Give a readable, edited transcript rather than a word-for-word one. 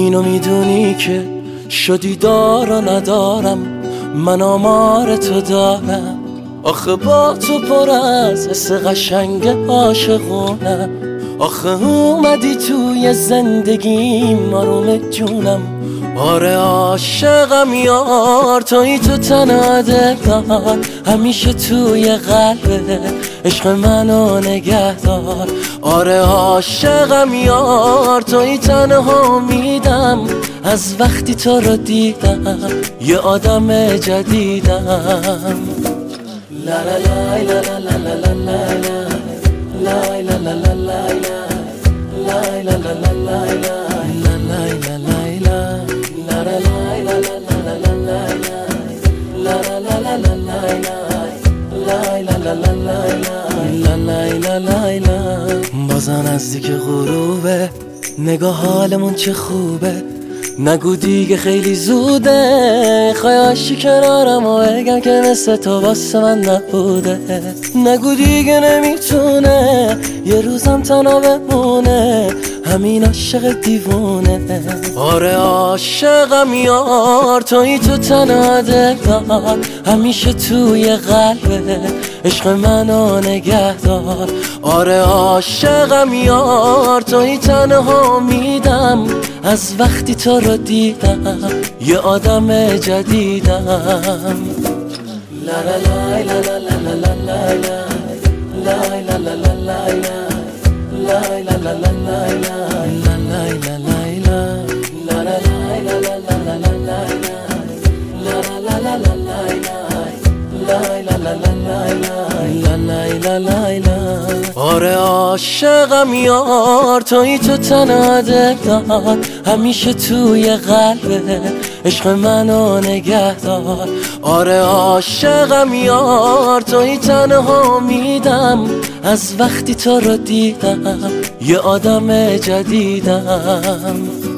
اینو میدونی که شدی دار و ندارم، من آمار تو دارم. آخه با تو پر از حس قشنگ عاشقونم. آخه اومدی توی زندگیم آروم جونم. آره عاشقم یار، توی تو تنها دلدار، همیشه توی قلبه عشق منو نگه دار. آره عاشقم یار، توی تنها امیدم، از وقتی تو رو دیدم یه آدم جدیدم. لا لا لا لا لا لا لا لا لا لا لا بازم نزدیک غروبه، نگاه حالمون چه خوبه. نگو دیگه خیلی زوده، خواهی کنارم و بگم که مثل تو واسه من نبوده. نگو دیگه نمیتونه یه روزم تنها بمونه، همین عاشق دیوونه. آره عاشقم یار، توی تو تنها دلدار، همیشه توی قلبه عشق منو نگه دار. آره عاشقم یار، توی تنها امیدم، از وقتی تو رو دیدم یه آدم جدیدم. لا لا لا لا لا لا لا لا لا لا لا آره عاشقم یار، توی تو تنها دلدار، همیشه توی قلبه عشق منو نگه دار. آره عاشقم یار، توی تنها امیدم، از وقتی تو رو دیدم یه آدم جدیدم.